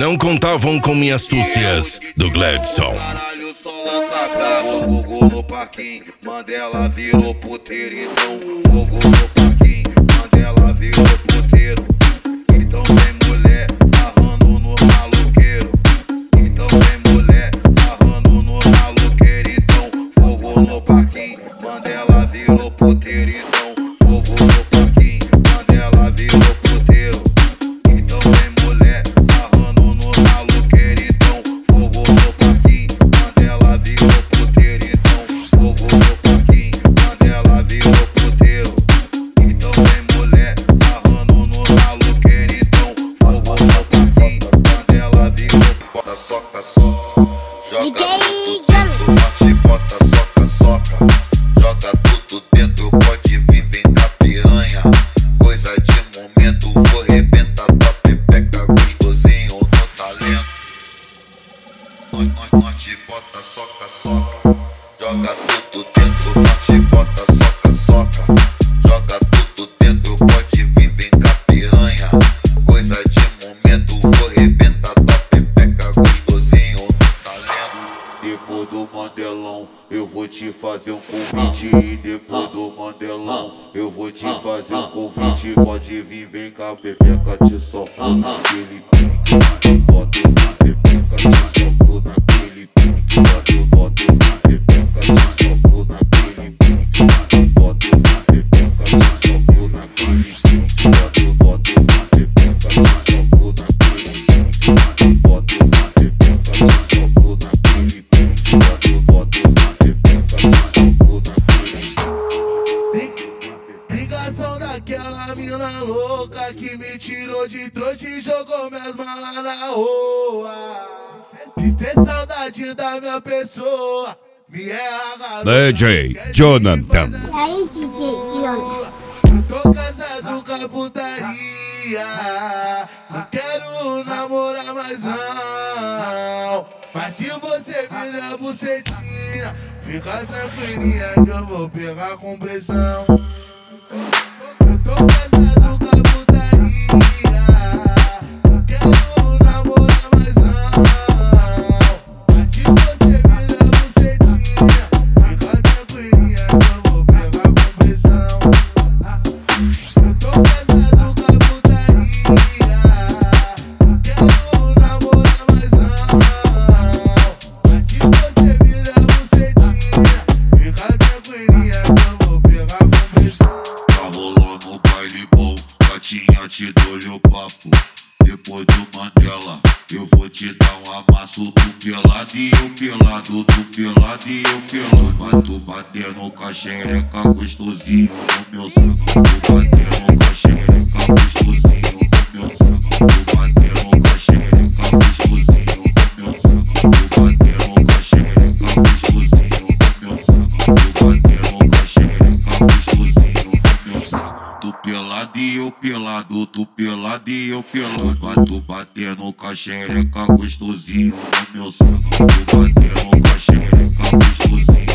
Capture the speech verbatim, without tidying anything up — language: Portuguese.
Não contavam com minhas astúcias do Gladson. Caralho, só lança brava. Fogo no parquinho, Mandela virou puteiro. Então, fogo no parquinho, Mandela virou puteiro. Então vem mulher sarrando no maloqueiro. Então vem mulher sarrando no maloqueiro. Então, fogo no parquinho, Mandela virou puteiro. Então, fogo no parquinho, Mandela virou puteiro. Então vem mulher sarrando no maloqueiro. Então, fogo no parquinho, Mandela virou puteiro. Então, fogo no parquinho, Mandela virou puteiro. Então vem mulher sarrando no maloqueiro. Então, fogo no parquinho, Mandela virou. Bota, soca, soca, joga tudo dentro, bate, bota, soca, soca, joga tudo dentro, pode vir, vem cá piranha. Coisa de momento, vou arrebentar tua pepeca gostosinho no talento. Nós, nós, nós te bota, soca, soca, joga tudo dentro, bate, bota, soca, soca, joga tudo dentro, pode vir, vem cá piranha. Coisa de momento, vou arrebentar tua pepeca gostosinho no talento. Depois do Mandelão, eu vou te fazer um convite. E depois do Mandelão, eu vou te fazer um convite. Pode vir, vem cá, pepeca, te soco naquele pique. Bota uma pepeca, te soco naquele pique. Bota uma pepeca, te soco naquele pique. Bota uma pepeca, te soco naquele pique. Bota uma pepeca, te soco naquele pique. Bota uma pepeca, te soco naquele pique. Bota uma pepeca, te soco naquele pique. Ligação daquela mina louca que me tirou de trouxa e jogou minhas malas na rua. Diz ter saudade da minha pessoa. Me erra, garota. D J Jonathan. E aí, D J Jonathan? Tô casado com a putaria. Não quero namorar mais não. Mas se você me der bucetinha, fica tranquilinha que eu vou pegar com pressão. Eu tô casado com a putaria. Não quero namorar mais não. Mas se você me der bucetinha, fica tranquilinha que eu vou pegar com pressão. Eu tô casado com a putaria. Não quero namorar mais não. Mas se você me der bucetinha, fica tranquilinha que eu vou pegar com pressão. Tá rolando um baile bom, gatinha, te dou-lhe o papo. Depois do Mandela, eu vou te dar um amasso. Tu pelado e eu pelado, tu pelado e eu pelado. Mas tu batendo com a xereca gostosinho no meu saco. Tu batendo com a xereca gostosinho no meu saco. Tu batendo com a xereca gostosinho no meu saco. Tu batendo com a xereca gostosinho no meu saco. Tu batendo com a xereca gostosinho no meu saco. Tu pelado e eu pelado, tu pelado e eu pelado. Mas tu batendo com a xereca gostosinho no meu saco. Tu batendo com a xereca gostosinho.